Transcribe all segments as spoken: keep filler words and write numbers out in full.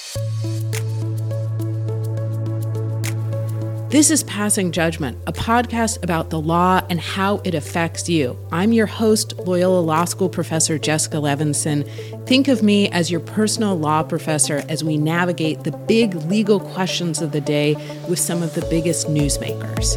This is Passing Judgment, a podcast about the law and how it affects you. I'm your host, Loyola Law School professor Jessica Levinson. Think of me as your personal law professor as we navigate the big legal questions of the day with some of the biggest newsmakers.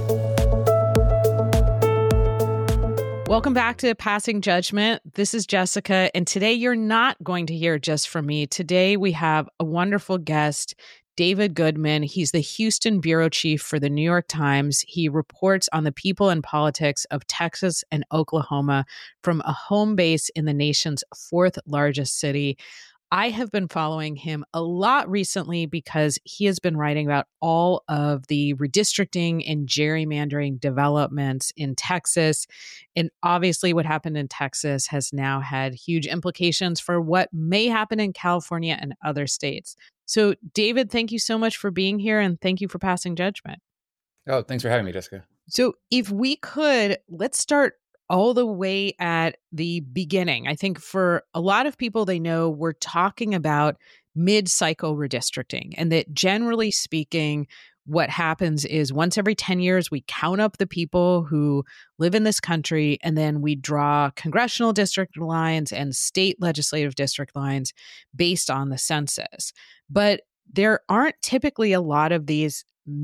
Welcome back to Passing Judgment. This is Jessica, and today you're not going to hear just from me. Today we have a wonderful guest, David Goodman. He's the Houston bureau chief for the New York Times. He reports on the people and politics of Texas and Oklahoma from a home base in the nation's fourth largest city. I have been following him a lot recently because he has been writing about all of the redistricting and gerrymandering developments in Texas. And obviously what happened in Texas has now had huge implications for what may happen in California and other states. So, David, thank you so much for being here, and thank you for passing judgment. Oh, thanks for having me, Jessica. So if we could, let's start all the way at the beginning. I think for a lot of people, they know we're talking about mid-cycle redistricting, and that generally speaking, what happens is once every ten years, we count up the people who live in this country, and then we draw congressional district lines and state legislative district lines based on the census. But there aren't typically a lot of these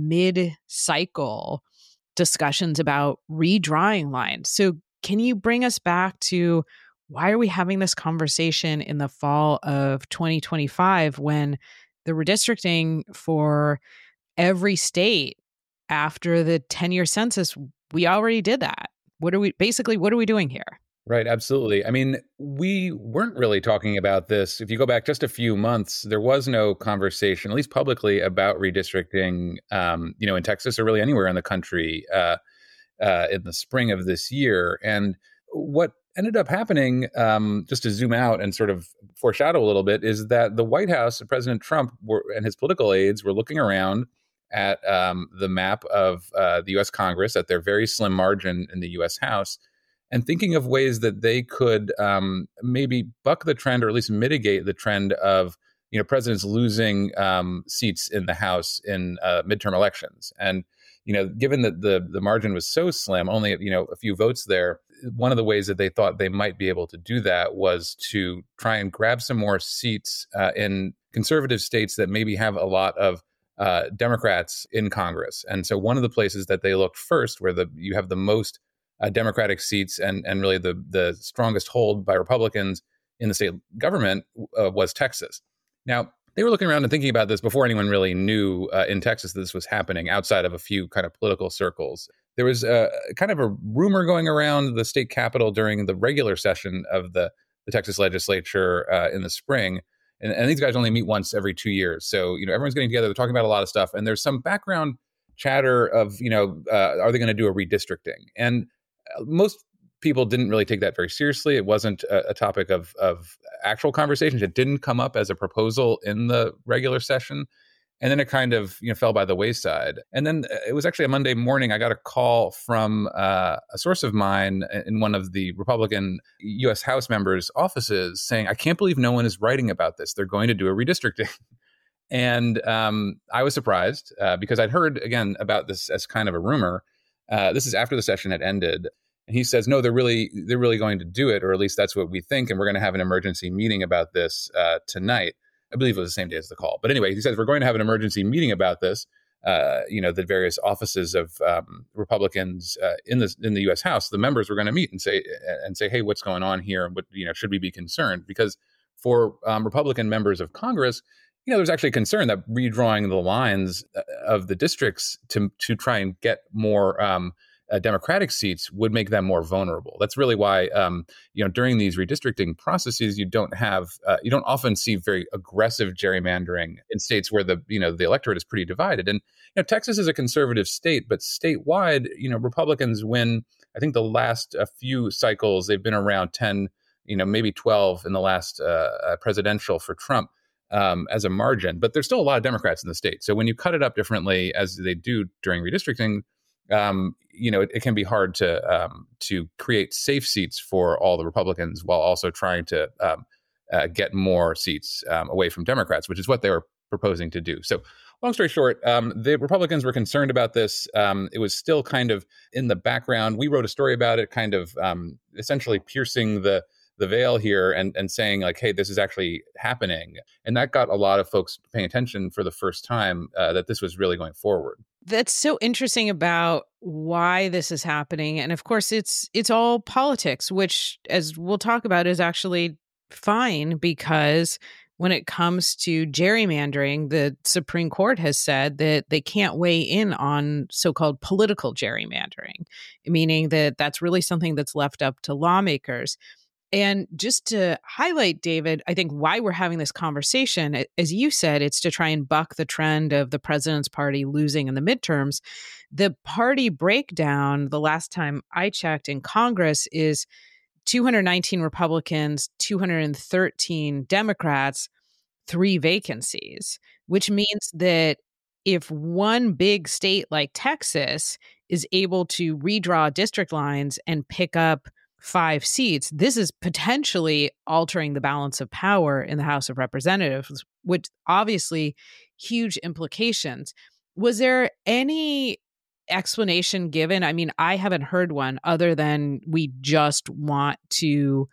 mid-cycle discussions about redrawing lines. So can you bring us back to why are we having this conversation in the fall of twenty twenty-five when the redistricting for every state after the ten-year census, we already did that? What are we basically, what are we doing here? Right, absolutely. I mean, we weren't really talking about this. If you go back just a few months, there was no conversation, at least publicly, about redistricting, um, you know, in Texas or really anywhere in the country uh, uh, in the spring of this year. And what ended up happening, um, just to zoom out and sort of foreshadow a little bit, is that the White House, President Trump were, and his political aides were looking around at um, the map of uh, the U S Congress at their very slim margin in the U S House, and thinking of ways that they could um, maybe buck the trend or at least mitigate the trend of, you know, presidents losing um, seats in the House in uh, midterm elections. And, you know, given that the the margin was so slim, only, you know, a few votes there, one of the ways that they thought they might be able to do that was to try and grab some more seats uh, in conservative states that maybe have a lot of uh, Democrats in Congress. And so one of the places that they looked first, where the you have the most Uh, Democratic seats and and really the the strongest hold by Republicans in the state government uh, was Texas. Now, they were looking around and thinking about this before anyone really knew uh, in Texas that this was happening outside of a few kind of political circles. There was a, kind of a rumor going around the state capitol during the regular session of the, the Texas legislature uh, in the spring. And, and these guys only meet once every two years. So, you know, everyone's getting together, they're talking about a lot of stuff. And there's some background chatter of, you know, uh, are they going to do a redistricting? And most people didn't really take that very seriously. It wasn't a, a topic of, of actual conversations. It didn't come up as a proposal in the regular session. And then it kind of, you know, fell by the wayside. And then it was actually a Monday morning, I got a call from uh, a source of mine in one of the Republican U S House members' offices saying, I can't believe no one is writing about this. They're going to do a redistricting. And um, I was surprised uh, because I'd heard, again, about this as kind of a rumor. Uh, this is after the session had ended. And he says, no, they're really they're really going to do it, or at least that's what we think. And we're going to have an emergency meeting about this uh, tonight. I believe it was the same day as the call. But anyway, he says, we're going to have an emergency meeting about this. Uh, you know, the various offices of um, Republicans uh, in the in the U S House, the members were going to meet and say and say, hey, what's going on here? What, you know, should we be concerned? Because for um, Republican members of Congress, you know, there's actually concern that redrawing the lines of the districts to to try and get more um, uh, Democratic seats would make them more vulnerable. That's really why, um, you know, during these redistricting processes, you don't have, uh, you don't often see very aggressive gerrymandering in states where the, you know, the electorate is pretty divided. And, you know, Texas is a conservative state, but statewide, you know, Republicans win, I think the last a few cycles, they've been around ten, you know, maybe twelve in the last uh, presidential for Trump. Um, as a margin, but there's still a lot of Democrats in the state. So when you cut it up differently, as they do during redistricting, um, you know, it, it can be hard to um, to create safe seats for all the Republicans while also trying to um, uh, get more seats um, away from Democrats, which is what they were proposing to do. So long story short, um, the Republicans were concerned about this. Um, it was still kind of in the background. We wrote a story about it, kind of um, essentially piercing the the veil here and, and saying like, hey, this is actually happening. And that got a lot of folks paying attention for the first time uh, that this was really going forward. That's so interesting about why this is happening. And of course, it's it's all politics, which, as we'll talk about, is actually fine, because when it comes to gerrymandering, the Supreme Court has said that they can't weigh in on so-called political gerrymandering, meaning that that's really something that's left up to lawmakers. And just to highlight, David, I think why we're having this conversation, as you said, it's to try and buck the trend of the president's party losing in the midterms. The party breakdown, the last time I checked in Congress, is two hundred nineteen Republicans, two hundred thirteen Democrats, three vacancies, which means that if one big state like Texas is able to redraw district lines and pick up five seats, this is potentially altering the balance of power in the House of Representatives, which obviously huge implications. Was there any explanation given? I mean, I haven't heard one other than we just want to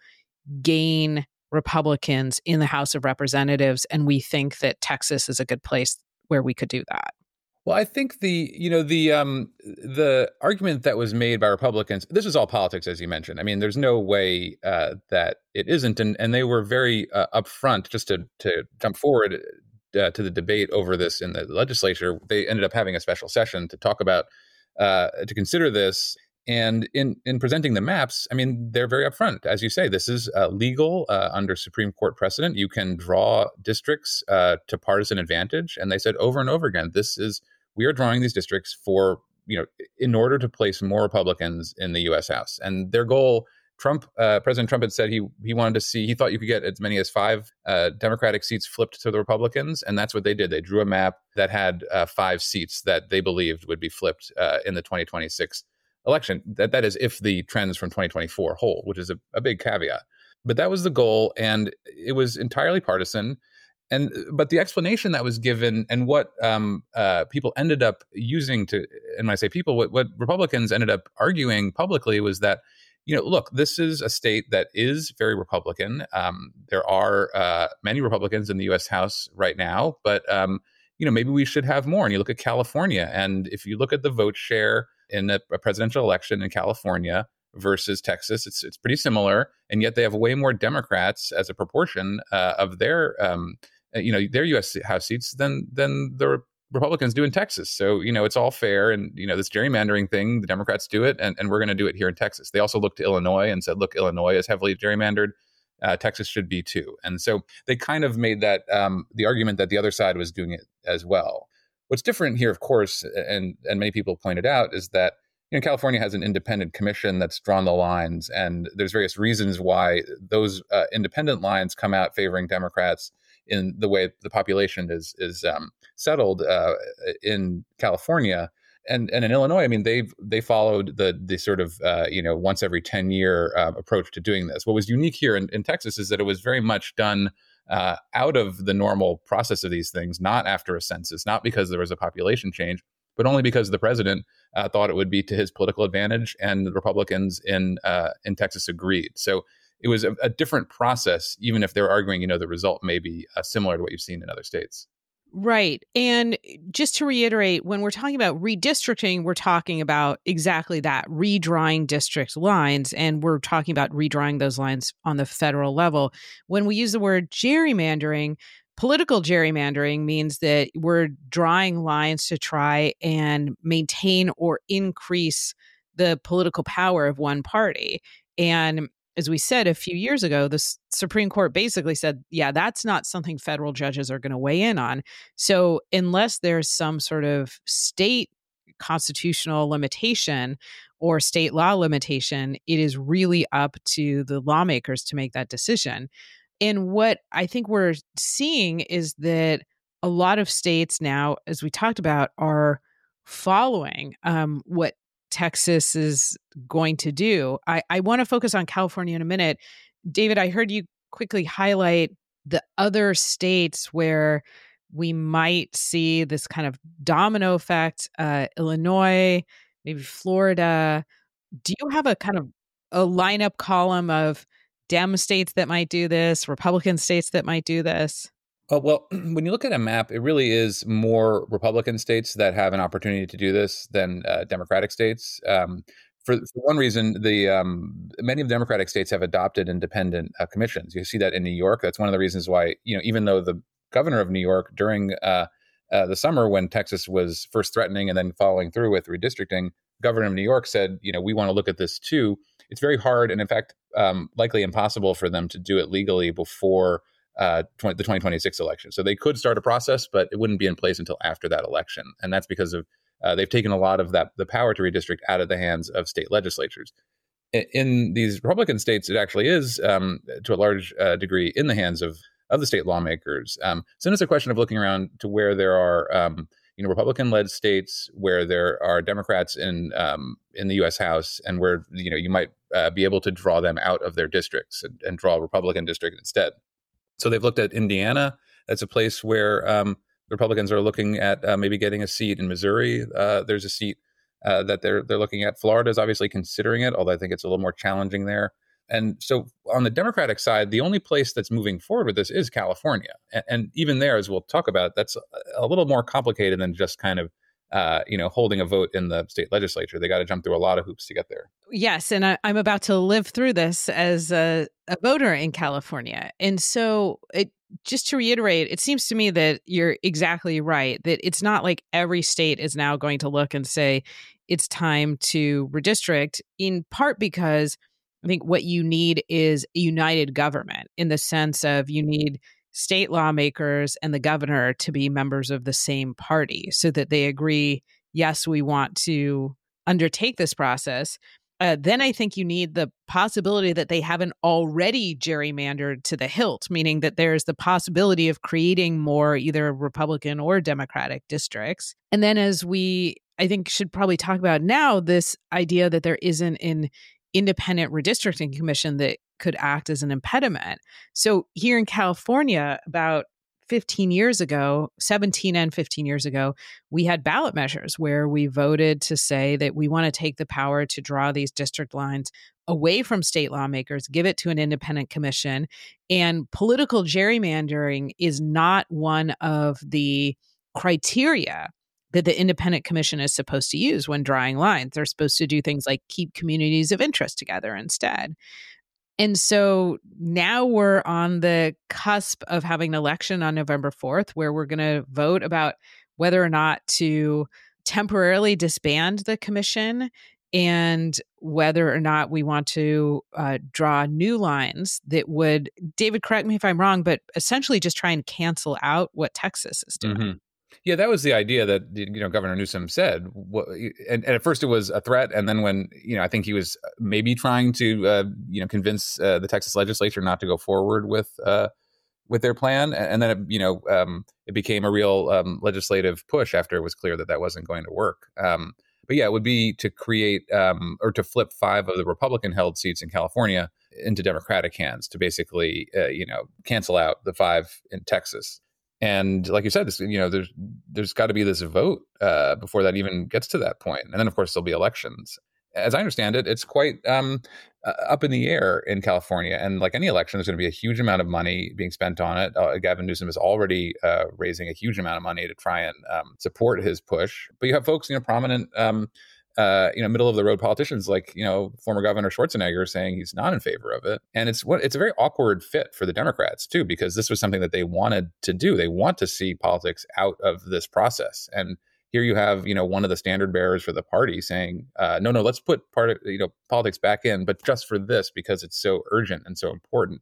gain Republicans in the House of Representatives, and we think that Texas is a good place where we could do that. Well, I think the you know the um, the argument that was made by Republicans, this is all politics, as you mentioned. I mean, there's no way uh, that it isn't, and and they were very uh, upfront. Just to to jump forward uh, to the debate over this in the legislature, they ended up having a special session to talk about uh, to consider this. And in in presenting the maps, I mean, they're very upfront, as you say. This is uh, legal uh, under Supreme Court precedent. You can draw districts uh, to partisan advantage, and they said over and over again, this is. We are drawing these districts for, you know, in order to place more Republicans in the U S House. And their goal, Trump, uh, President Trump had said he he wanted to see, he thought you could get as many as five uh, Democratic seats flipped to the Republicans. And that's what they did. They drew a map that had uh, five seats that they believed would be flipped uh, in the twenty twenty-six election. That That is if the trends from twenty twenty-four hold, which is a, a big caveat. But that was the goal. And it was entirely partisan. And but the explanation that was given and what um, uh, people ended up using to, and when I say people, what, what Republicans ended up arguing publicly was that, you know, look, this is a state that is very Republican. Um, there are uh, many Republicans in the U S House right now, but, um, you know, maybe we should have more. And you look at California, and if you look at the vote share in a, a presidential election in California versus Texas, it's it's pretty similar. And yet they have way more Democrats as a proportion uh, of their um you know, their U S House seats than than the Republicans do in Texas. So, you know, it's all fair. And, you know, this gerrymandering thing, the Democrats do it, and, and we're going to do it here in Texas. They also looked to Illinois and said, look, Illinois is heavily gerrymandered. Uh, Texas should be too. And so they kind of made that um, the argument that the other side was doing it as well. What's different here, of course, and and many people pointed out, is that, you know, California has an independent commission that's drawn the lines, and there's various reasons why those uh, independent lines come out favoring Democrats in the way the population is is um, settled uh, in California. And and in Illinois, I mean, they've they followed the the sort of uh, you know once every ten year uh, approach to doing this. What was unique here in, in Texas is that it was very much done uh, out of the normal process of these things, not after a census, not because there was a population change, but only because the president uh, thought it would be to his political advantage, and the Republicans in uh, in Texas agreed. So it was a, a different process, even if they're arguing, you know, the result may be uh, similar to what you've seen in other states. Right. And just to reiterate, when we're talking about redistricting, we're talking about exactly that, redrawing district lines. And we're talking about redrawing those lines on the federal level. When we use the word gerrymandering, political gerrymandering means that we're drawing lines to try and maintain or increase the political power of one party. And as we said a few years ago, the S- Supreme Court basically said, yeah, that's not something federal judges are going to weigh in on. So unless there's some sort of state constitutional limitation or state law limitation, it is really up to the lawmakers to make that decision. And what I think we're seeing is that a lot of states now, as we talked about, are following um, what Texas is going to do. I, I want to focus on California in a minute. David, I heard you quickly highlight the other states where we might see this kind of domino effect. Uh, Illinois, maybe Florida. Do you have a kind of a lineup column of Dem states that might do this, Republican states that might do this? Oh, well, when you look at a map, it really is more Republican states that have an opportunity to do this than uh, Democratic states. Um, for, for one reason, the um, many of the Democratic states have adopted independent uh, commissions. You see that in New York. That's one of the reasons why, you know, even though the governor of New York during uh, uh, the summer when Texas was first threatening and then following through with redistricting, governor of New York said, you know, we want to look at this too. It's very hard and, in fact, um, likely impossible for them to do it legally before uh, twenty, the twenty twenty-six election. So they could start a process, but it wouldn't be in place until after that election. And that's because of uh, they've taken a lot of that the power to redistrict out of the hands of state legislatures. In, in these Republican states, it actually is um, to a large uh, degree in the hands of of the state lawmakers. Um, so then it's a question of looking around to where there are um, you know Republican-led states where there are Democrats in um, in the U S House, and where you know you might uh, be able to draw them out of their districts and, and draw a Republican district instead. So they've looked at Indiana. That's a place where um, the Republicans are looking at uh, maybe getting a seat. In Missouri, uh, there's a seat uh, that they're they're looking at. Florida is obviously considering it, although I think it's a little more challenging there. And so on the Democratic side, the only place that's moving forward with this is California. And, and even there, as we'll talk about, that's a little more complicated than just kind of Uh, you know, holding a vote in the state legislature. They got to jump through a lot of hoops to get there. Yes, and I, I'm about to live through this as a, a voter in California. And so it, just to reiterate, it seems to me that you're exactly right, that it's not like every state is now going to look and say it's time to redistrict, in part because I think what you need is a united government, in the sense of you need state lawmakers and the governor to be members of the same party so that they agree, yes, we want to undertake this process. Uh, then I think you need the possibility that they haven't already gerrymandered to the hilt, meaning that there's the possibility of creating more either Republican or Democratic districts. And then, as we, I think, should probably talk about now, this idea that there isn't an independent redistricting commission that could act as an impediment. So here in California, about fifteen years ago, seventeen and fifteen years ago, we had ballot measures where we voted to say that we want to take the power to draw these district lines away from state lawmakers, give it to an independent commission. And political gerrymandering is not one of the criteria that the independent commission is supposed to use when drawing lines. They're supposed to do things like keep communities of interest together instead. And so now we're on the cusp of having an election on November fourth, where we're going to vote about whether or not to temporarily disband the commission and whether or not we want to uh, draw new lines that would, David, correct me if I'm wrong, but essentially just try and cancel out what Texas is doing. Mm-hmm. Yeah, that was the idea that you know Governor Newsom said, and, and at first it was a threat, and then when you know I think he was maybe trying to uh, you know convince uh, the Texas legislature not to go forward with uh, with their plan, and then it, you know um, it became a real um, legislative push after it was clear that that wasn't going to work. Um, but yeah, it would be to create um, or to flip five of the Republican-held seats in California into Democratic hands to basically uh, you know cancel out the five in Texas. And like you said, this, you know, there's there's got to be this vote uh, before that even gets to that point. And then, of course, there'll be elections. As I understand it, it's quite um, uh, up in the air in California. And like any election, there's going to be a huge amount of money being spent on it. Uh, Gavin Newsom is already uh, raising a huge amount of money to try and um, support his push. But you have folks, you know, prominent um, uh, you know, middle of the road politicians like, you know, former Governor Schwarzenegger saying he's not in favor of it. And it's what it's a very awkward fit for the Democrats, too, because this was something that they wanted to do. They want to see politics out of this process. And here you have, you know, one of the standard bearers for the party saying, uh, no, no, let's put part of, you know, politics back in, but just for this, because it's so urgent and so important.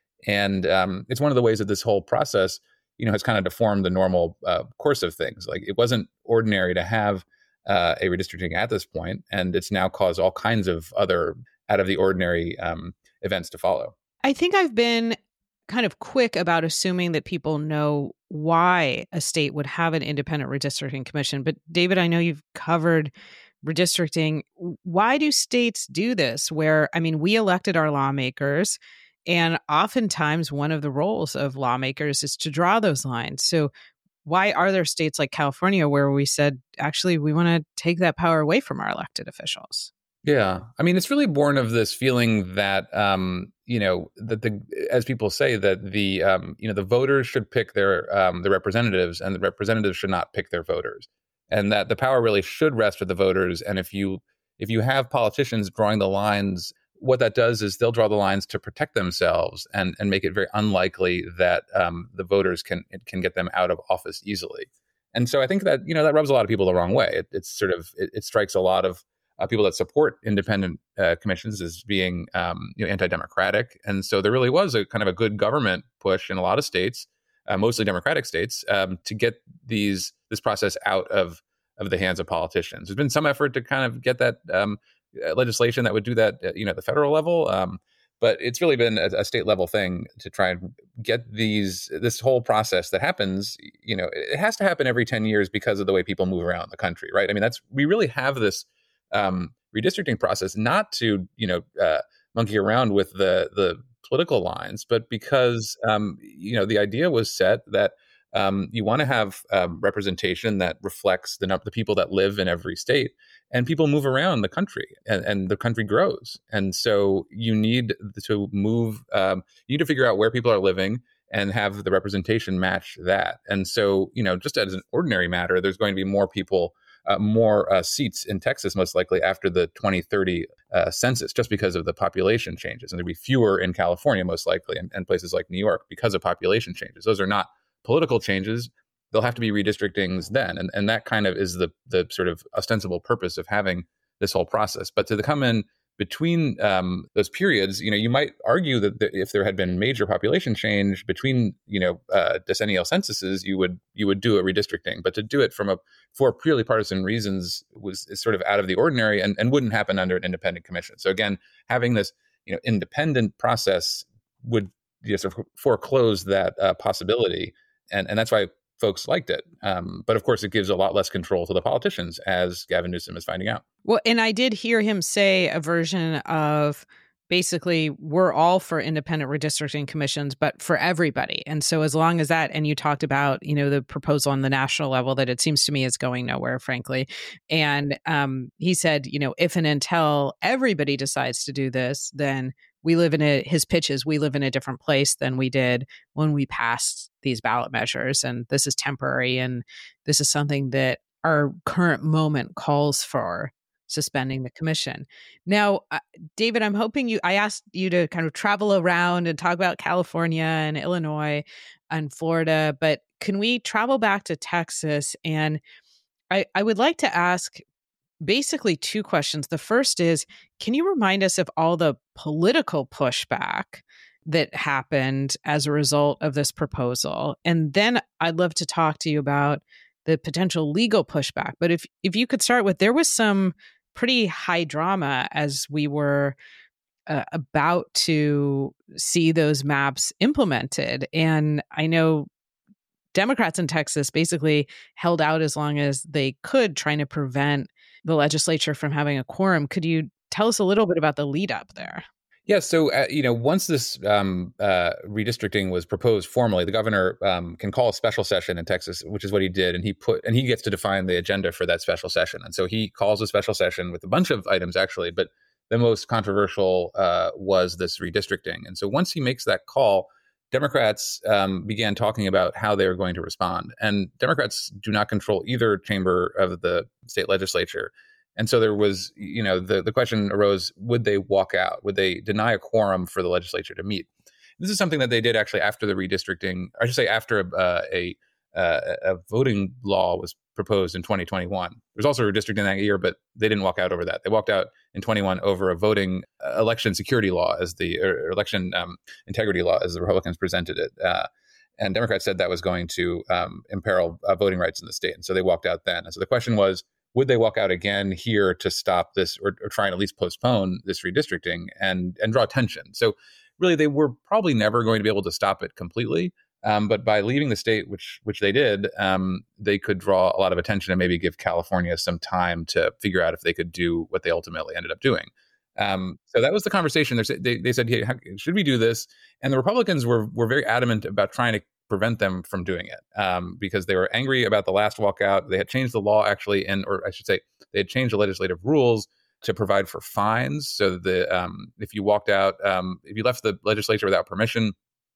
And um, it's one of the ways that this whole process, you know, has kind of deformed the normal uh, course of things. Like it wasn't ordinary to have Uh, a redistricting at this point, and it's now caused all kinds of other out of the ordinary um, events to follow. I think I've been kind of quick about assuming that people know why a state would have an independent redistricting commission. But David, I know you've covered redistricting. Why do states do this? Where, I mean, we elected our lawmakers And oftentimes, one of the roles of lawmakers is to draw those lines. So, why are there states like California where we said, actually, we want to take that power away from our elected officials? Yeah. I mean, it's really born of this feeling that, um, you know, that the, as people say, that the, um, you know, the voters should pick their, um, the representatives, and the representatives should not pick their voters. And that the power really should rest with the voters. And if you, if you have politicians drawing the lines, what that does is they'll draw the lines to protect themselves and, and make it very unlikely that um, the voters can, can get them out of office easily. And so I think that, you know, that rubs a lot of people the wrong way. It, it's sort of, it, it strikes a lot of Uh, people that support independent uh, commissions as being um, you know, anti-democratic. And so there really was a kind of a good government push in a lot of states, uh, mostly Democratic states, um, to get these this process out of, of the hands of politicians. There's been some effort to kind of get that um, uh, legislation that would do that uh, you know, at the federal level. Um, but it's really been a, a state level thing to try and get these this whole process that happens. You know, it has to happen every ten years because of the way people move around the country, right? I mean, that's we really have this Um, redistricting process, not to you know uh, monkey around with the the political lines, but because um, you know the idea was set that um, you want to have um, representation that reflects the the people that live in every state, and people move around the country, and, and the country grows, and so you need to move. Um, you need to figure out where people are living and have the representation match that. And so you know, just as an ordinary matter, there's going to be more people. Uh, more uh, seats in Texas, most likely after the twenty thirty uh, census, just because of the population changes. And there'll be fewer in California, most likely, and, and places like New York because of population changes. Those are not political changes. There'll have to be redistrictings then. And, and that kind of is the, the sort of ostensible purpose of having this whole process. But to come in between um, those periods, you know, you might argue that the, if there had been major population change between, you know, uh, decennial censuses, you would you would do a redistricting. But to do it from a for purely partisan reasons was is sort of out of the ordinary and, and wouldn't happen under an independent commission. So again, having this, you know, independent process would you know, sort of foreclose that uh, possibility, and and that's why folks liked it. Um, but of course, it gives a lot less control to the politicians, as Gavin Newsom is finding out. Well, and I did hear him say a version of basically, we're all for independent redistricting commissions, but for everybody. And so as long as that, and you talked about, you know, the proposal on the national level that it seems to me is going nowhere, frankly. And um, he said, you know, if and until everybody decides to do this, then we live in a, his pitches, we live in a different place than we did when we passed these ballot measures. And this is temporary. And this is something that our current moment calls for, suspending the commission. Now, uh, David, I'm hoping you, I asked you to kind of travel around and talk about California and Illinois and Florida, but can we travel back to Texas? And I, I would like to ask basically two questions. The first is, can you remind us of all the political pushback that happened as a result of this proposal? And then I'd love to talk to you about the potential legal pushback. But if if you could start with, there was some pretty high drama as we were uh, about to see those maps implemented. And I know Democrats in Texas basically held out as long as they could, trying to prevent the legislature from having a quorum. Could you tell us a little bit about the lead up there? Yeah, so uh, you know, once this um, uh, redistricting was proposed formally, the governor um, can call a special session in Texas, which is what he did, and he put and he gets to define the agenda for that special session. And so he calls a special session with a bunch of items, actually, but the most controversial uh, was this redistricting. And so once he makes that call, Democrats um, began talking about how they were going to respond. And Democrats do not control either chamber of the state legislature. And so there was, you know, the, the question arose, would they walk out? Would they deny a quorum for the legislature to meet? This is something that they did actually after the redistricting, or I should say after uh, a, uh, a voting law was proposed in twenty twenty-one. There was also redistricting that year, but they didn't walk out over that. They walked out in twenty-one over a voting uh, election security law as the or election um, integrity law as the Republicans presented it. Uh, and Democrats said that was going to um, imperil uh, voting rights in the state. And so they walked out then. And so the question was, would they walk out again here to stop this or, or try and at least postpone this redistricting and, and draw attention? So really, they were probably never going to be able to stop it completely. Um, but by leaving the state, which which they did, um, they could draw a lot of attention and maybe give California some time to figure out if they could do what they ultimately ended up doing. Um, so that was the conversation. They, they said, hey, how, should we do this? And the Republicans were were very adamant about trying to prevent them from doing it um, because they were angry about the last walkout. They had changed the law actually, and or I should say, they had changed the legislative rules to provide for fines. So that the um, if you walked out, um, if you left the legislature without permission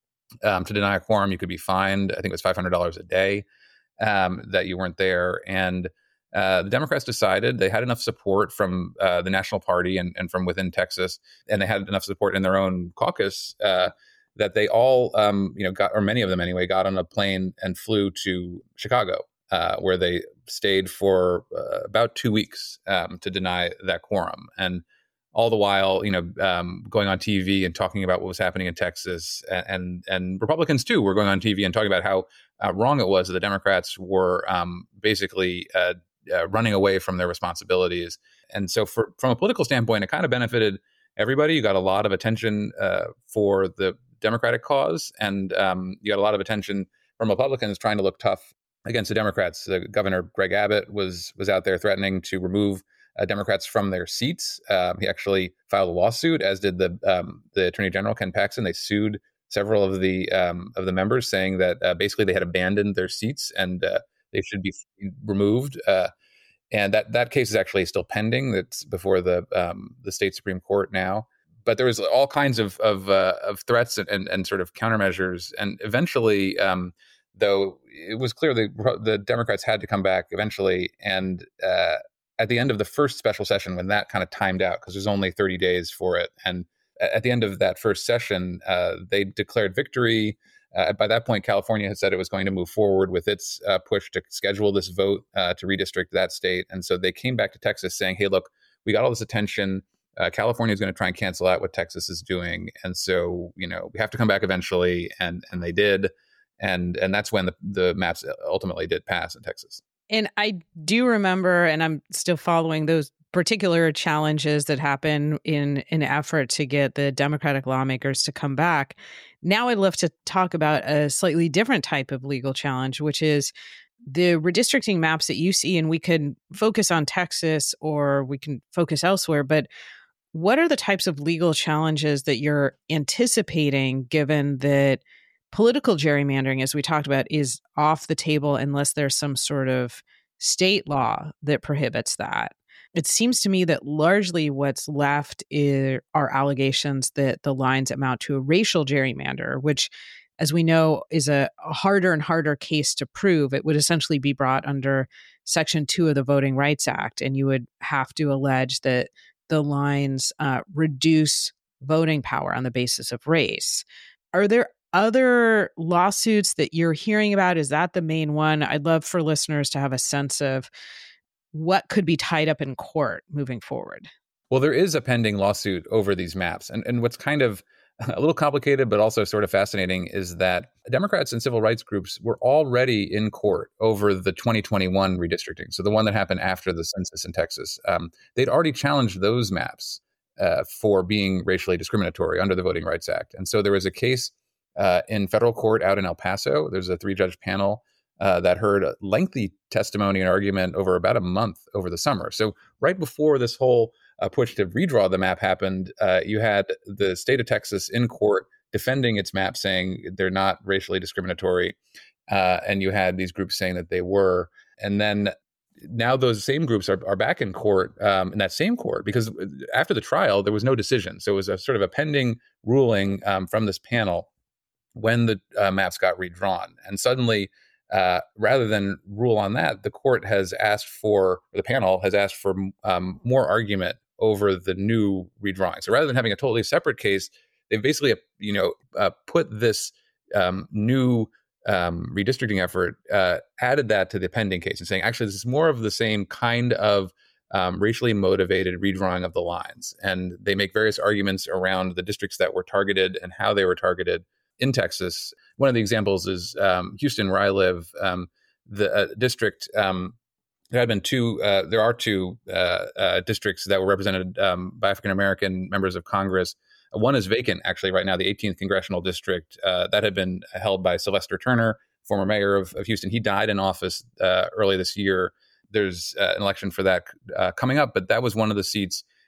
um, to deny a quorum, you could be fined. I think it was five hundred dollars a day um, that you weren't there. And uh, the Democrats decided they had enough support from uh, the National Party and, and from within Texas, and they had enough support in their own caucus uh, that they all, um, you know, got, or many of them anyway, got on a plane and flew to Chicago, uh, where they stayed for uh, about two weeks um, to deny that quorum. And all the while, you know, um, going on T V and talking about what was happening in Texas, and and, and Republicans too were going on T V and talking about how uh, wrong it was that the Democrats were um, basically uh, uh, running away from their responsibilities. And so, for, from a political standpoint, it kind of benefited everybody. You got a lot of attention uh, for the Democratic cause, and um, you got a lot of attention from Republicans trying to look tough against the Democrats. Uh, Governor Greg Abbott was was out there threatening to remove Uh, Democrats from their seats. Um, he actually filed a lawsuit, as did the um, the Attorney General Ken Paxton. They sued several of the um, of the members, saying that uh, basically they had abandoned their seats and uh, they should be removed. Uh, and that that case is actually still pending. That's before the um, the state Supreme Court now. But there was all kinds of of, uh, of threats and, and and sort of countermeasures. And eventually, um, though, it was clear that the Democrats had to come back eventually. And uh, at the end of the first special session, when that kind of timed out, because there's only thirty days for it, and at the end of that first session, uh, they declared victory. Uh, by that point, California had said it was going to move forward with its uh, push to schedule this vote uh, to redistrict that state. And so they came back to Texas saying, hey, look, we got all this attention. Uh, California is going to try and cancel out what Texas is doing. And so, you know, we have to come back eventually. And and they did. And and that's when the, the maps ultimately did pass in Texas. And I do remember, and I'm still following those particular challenges that happen in an effort to get the Democratic lawmakers to come back. Now I'd love to talk about a slightly different type of legal challenge, which is the redistricting maps that you see. And we could focus on Texas or we can focus elsewhere. But what are the types of legal challenges that you're anticipating, given that political gerrymandering, as we talked about, is off the table unless there's some sort of state law that prohibits that? It seems to me that largely what's left is, are allegations that the lines amount to a racial gerrymander, which, as we know, is a, a harder and harder case to prove. It would essentially be brought under Section two of the Voting Rights Act, and you would have to allege that the lines uh, reduce voting power on the basis of race. Are there other lawsuits that you're hearing about? Is that the main one? I'd love for listeners to have a sense of what could be tied up in court moving forward. Well, there is a pending lawsuit over these maps. And, and what's kind of a little complicated, but also sort of fascinating, is that Democrats and civil rights groups were already in court over the twenty twenty-one redistricting. So the one that happened after the census in Texas. Um, they'd already challenged those maps uh, for being racially discriminatory under the Voting Rights Act. And so there was a case uh, in federal court out in El Paso. There's a three-judge panel Uh, that heard a lengthy testimony and argument over about a month over the summer. So right before this whole uh, push to redraw the map happened, uh, you had the state of Texas in court defending its map, saying they're not racially discriminatory. Uh, and you had these groups saying that they were. And then now those same groups are, are back in court, um, in that same court, because after the trial, there was no decision. So it was a sort of a pending ruling um, from this panel when the uh, maps got redrawn. And suddenly, Uh, rather than rule on that, the court has asked for, or the panel has asked for um, more argument over the new redrawing. So rather than having a totally separate case, they've basically, you know, uh, put this um, new um, redistricting effort, uh, added that to the pending case and saying, actually, this is more of the same kind of um, racially motivated redrawing of the lines. And they make various arguments around the districts that were targeted and how they were targeted in Texas. One of the examples is um, Houston, where I live. Um, the uh, district, um, there had been two, uh, there are two uh, uh, districts that were represented um, by African-American members of Congress. Uh, one is vacant, actually, right now, the eighteenth Congressional District. Uh, that had been held by Sylvester Turner, former mayor of, of Houston. He died in office uh, early this year. There's uh, an election for that uh, coming up, but that was one of the seats.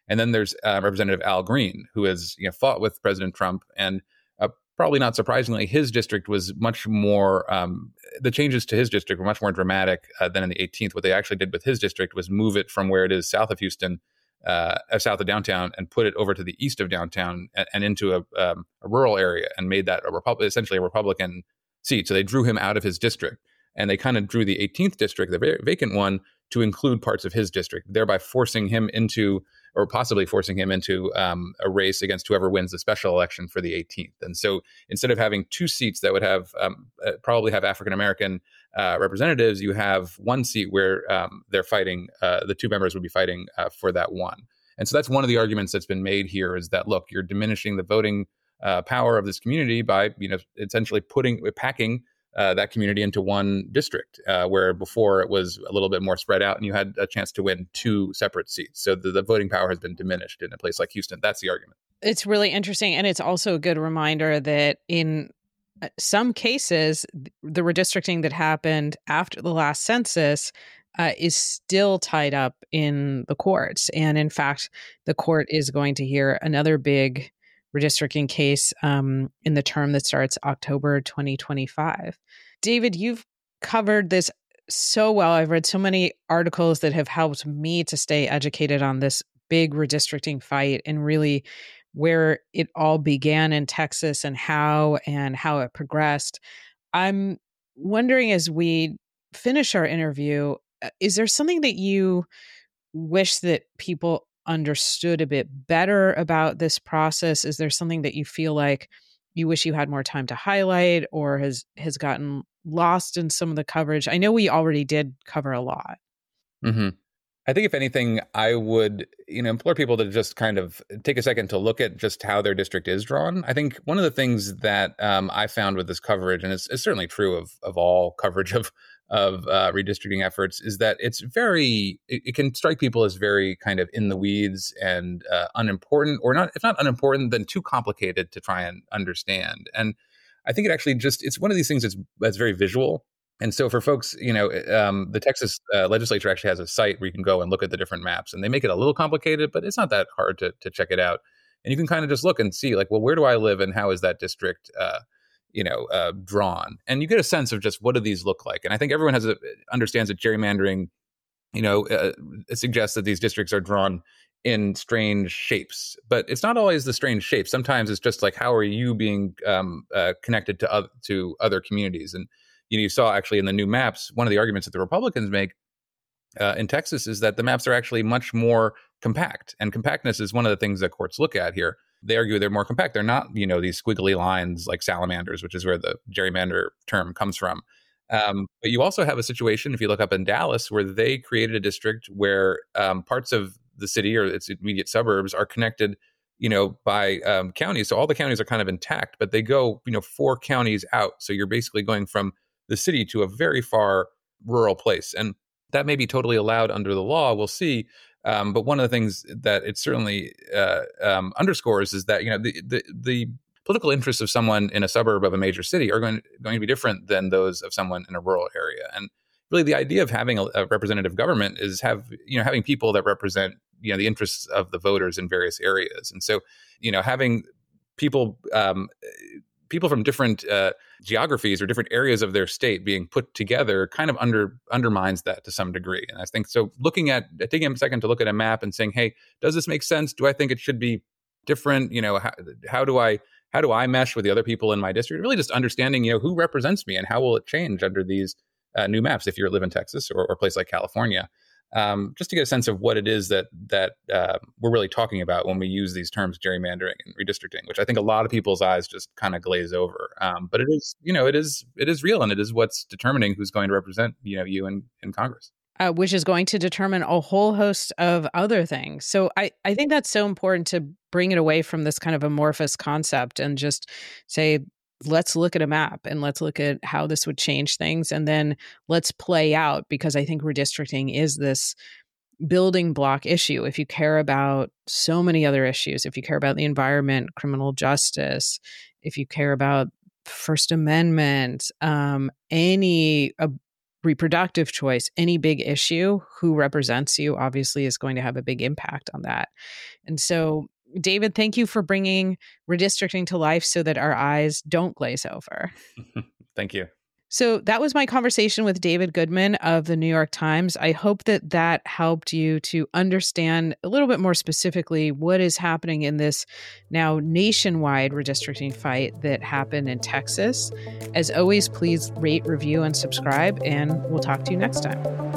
And then there's uh, Representative Al Green, who has you know, fought with President Trump. And uh, probably not surprisingly, his district was much more, um, the changes to his district were much more dramatic uh, than in the eighteenth. What they actually did with his district was move it from where it is south of Houston, uh, south of downtown, and put it over to the east of downtown and, and into a, um, a rural area, and made that a Repub- essentially a Republican seat. So they drew him out of his district. And they kind of drew the eighteenth district, the va- vacant one, to include parts of his district, thereby forcing him into, or possibly forcing him into um, a race against whoever wins the special election for the eighteenth. And so instead of having two seats that would have um, uh, probably have African-American uh, representatives, you have one seat where um, they're fighting, uh, the two members would be fighting uh, for that one. And so that's one of the arguments that's been made here, is that, look, you're diminishing the voting uh, power of this community by, you know, essentially putting, packing Uh, that community into one district, uh, where before it was a little bit more spread out and you had a chance to win two separate seats. So the, the voting power has been diminished in a place like Houston. That's the argument. It's really interesting. And it's also a good reminder that in some cases, the redistricting that happened after the last census uh, is still tied up in the courts. And in fact, the court is going to hear another big redistricting case um, in the term that starts October twenty twenty-five. David, you've covered this so well. I've read so many articles that have helped me to stay educated on this big redistricting fight and really where it all began in Texas and how and how it progressed. I'm wondering, as we finish our interview, is there something that you wish that people understood a bit better about this process? Is there something that you feel like you wish you had more time to highlight, or has has gotten lost in some of the coverage? I know we already did cover a lot. Mm-hmm. I think if anything, I would, you know, implore people to just kind of take a second to look at just how their district is drawn. I think one of the things that um, I found with this coverage, and it's, it's certainly true of of all coverage of of uh, redistricting efforts, is that it's very, it, it can strike people as very kind of in the weeds and uh, unimportant, or not, if not unimportant, then too complicated to try and understand. And I think it actually just, it's one of these things that's that's very visual. And so for folks, you know, um, the Texas uh, legislature actually has a site where you can go and look at the different maps, and they make it a little complicated, but it's not that hard to to check it out. And you can kind of just look and see, like, well, where do I live and how is that district, uh, you know, uh, drawn? And you get a sense of just what do these look like. And I think everyone has a, understands that gerrymandering, you know, uh, suggests that these districts are drawn in strange shapes, but it's not always the strange shape. Sometimes it's just like, how are you being um, uh, connected to other, to other communities? And you know, you saw actually in the new maps, one of the arguments that the Republicans make uh, in Texas is that the maps are actually much more compact. And compactness is one of the things that courts look at here. They argue they're more compact. They're not, you know, these squiggly lines like salamanders, which is where the gerrymander term comes from. Um, but you also have a situation, if you look up in Dallas, where they created a district where um, parts of the city or its immediate suburbs are connected, you know, by um, counties. So all the counties are kind of intact, but they go, you know, four counties out. So you're basically going from the city to a very far rural place. And that may be totally allowed under the law. We'll see. Um, but one of the things that it certainly uh, um, underscores is that, you know, the, the, the political interests of someone in a suburb of a major city are going, going to be different than those of someone in a rural area. And really the idea of having a, a representative government is have, you know, having people that represent, you know, the interests of the voters in various areas. And so, you know, having people, um, people from different uh, geographies or different areas of their state being put together kind of under undermines that to some degree. And I think so looking at, taking a second to look at a map and saying, hey, does this make sense? Do I think it should be different? You know, how, how do I, how do I mesh with the other people in my district? Really just understanding, you know, who represents me and how will it change under these uh, new maps if you live in Texas or, or a place like California. Um, just to get a sense of what it is that that uh, we're really talking about when we use these terms, gerrymandering and redistricting, which I think a lot of people's eyes just kind of glaze over. Um, but it is, you know, it is it is real, and it is what's determining who's going to represent, you know, you in, in Congress. Uh, which is going to determine a whole host of other things. So I, I think that's so important to bring it away from this kind of amorphous concept and just say, let's look at a map and let's look at how this would change things. And then let's play out, because I think redistricting is this building block issue. If you care about so many other issues, if you care about the environment, criminal justice, if you care about First Amendment, um, any uh, reproductive choice, any big issue, who represents you obviously is going to have a big impact on that. And so, David, thank you for bringing redistricting to life so that our eyes don't glaze over. Thank you. So that was my conversation with David Goodman of the New York Times. I hope that that helped you to understand a little bit more specifically what is happening in this now nationwide redistricting fight that happened in Texas. As always, please rate, review, and subscribe, and we'll talk to you next time.